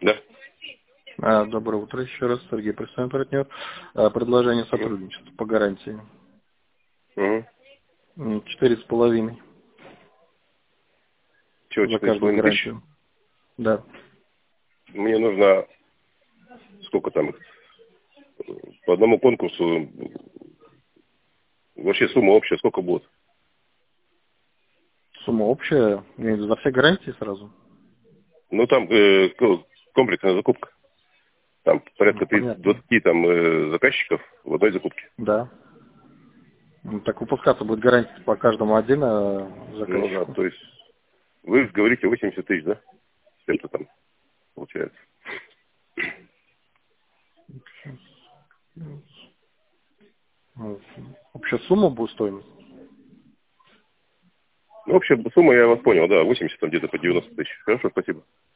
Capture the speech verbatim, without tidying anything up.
Да. А, доброе утро еще раз, Сергей, представим партнер. А, предложение сотрудничества по гарантии. Угу. Четыре с половиной. Чего, За четыре с каждую половиной тысяч? гарантию. Да. Мне нужно, сколько там, по одному конкурсу, вообще сумма общая, сколько будет? Сумма общая, я имею в виду, за все гарантии сразу? Ну, там э, ко- комплексная закупка. Там Ну, порядка понятно. двадцати там э, заказчиков в одной закупке. Да. Ну, так выпускаться будет гарантия по каждому отдельно Ну да, заказчику. то есть вы говорите восемьдесят тысяч, да? С чем-то там получается. Ну, общая сумма будет стоимость? Ну, общая сумма, я вас понял, да, восемьдесят там где-то по девяносто тысяч. Хорошо, спасибо.